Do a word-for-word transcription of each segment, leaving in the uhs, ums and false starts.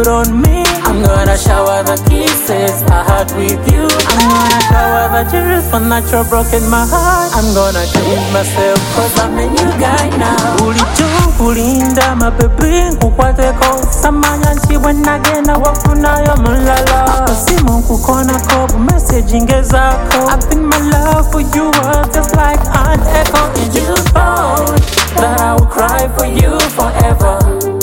put on me. I'm gonna shower the kisses I had with you. I'm gonna shower the tears for that you're broken my heart. I'm gonna cleanse myself cause I'm a new guy now. Ulicho kulinda mapepe kukwateko samanya nchiwe nagena wakunayo mulala simu kukona kobu messaging ezako. I think my love for you was just like an echo. And you thought that I would cry for you forever.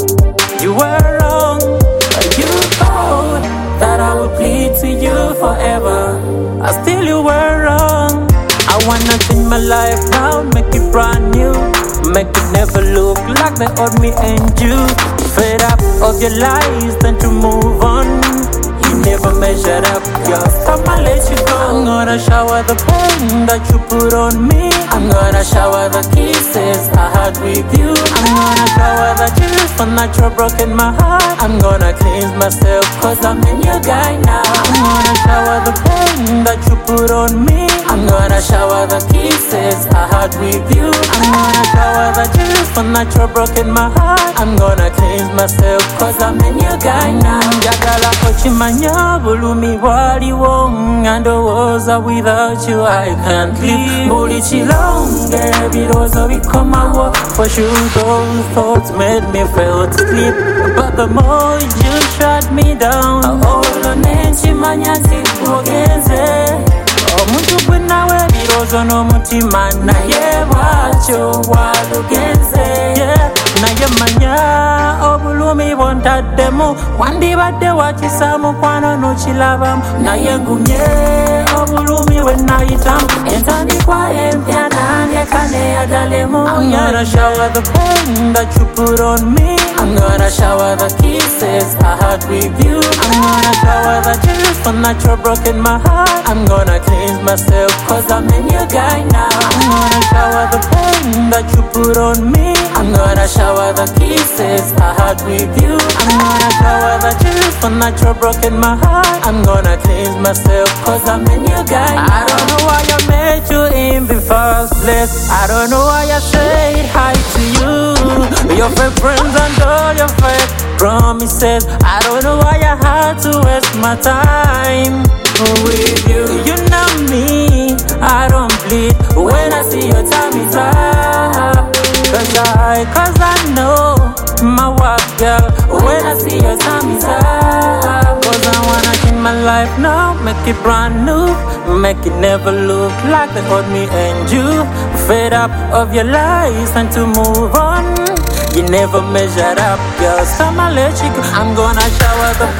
You were wrong. You thought that I would plead to you forever. I still you were wrong. I wanna change my life now, make it brand new. Make it never look like they owed me and you. Fed up of your lies, then to move on. You never measured up, just I'ma let you go. I'm gonna shower the pain that you put on me. I'm gonna shower the kisses I had with you. I'm gonna shower the tears from that you're broken my heart. I'm gonna cleanse myself cause I'm a new guy now. I'm gonna shower the pain that you put on me. I'm gonna shower the kisses I had with you. I'm gonna shower the tears from that you're broken my heart. I'm gonna cleanse myself cause I'm a new guy now. Njagala ochimanya bulumi waliwo ngandowoza without you I can't live. Buli chilonge birozo bikomawo. For sure those thoughts made me fail to sleep, but the more you shut me down all nenchimanya zikugenze. Omuntu gwe nawe birozo n'omutima naye bwatyo walugenze. Naye manya obulumi bwontaddemu wandibadde wakisa mukwano n'okilabamu. Naye ngumye obulumi bwe nayitamu entandikwa empya nandeka neyagalemu. I'm gonna shower the pain that you put on me. I'm gonna shower the kisses I had with you. I'm gonna shower the tears from that you're broken my heart. I'm gonna cleanse myself cause I'm a new guy now. I'm gonna shower the pain that you put on me. I'm gonna shower the kisses I had with you. I'm gonna shower the tears from that you're broken my heart. I'm gonna cleanse myself cause I'm a new guy now. I don't know why I met you in the first place. I don't know why I said hi to you. Your fake friends and all your fake promises. I don't know why I had to waste my time with you. You know me, I don't bleed when I see your time is up. Cause I, cause I know my work, girl. When I see your time is up. Cause I wanna change my life now, make it brand new. Make it never look like they owed me and you. Fed up of your lies and to move on. You never measured up, girl, so I'ma let you go. I'm gonna shower the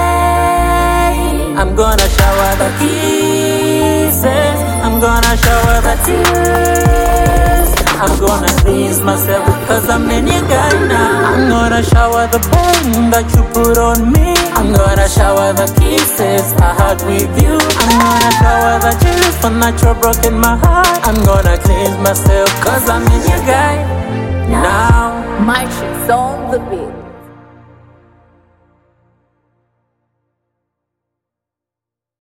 pain. I'm gonna shower the kisses. I'm gonna shower the tears. I'm gonna cleanse myself because I'm a new guy now. I'm gonna shower the pain that you put on me. I'm gonna shower the kisses I had with you. I'm gonna shower the tears from that you're broken my heart. I'm gonna cleanse myself cause I'm a new guy now. My shit's on the beat.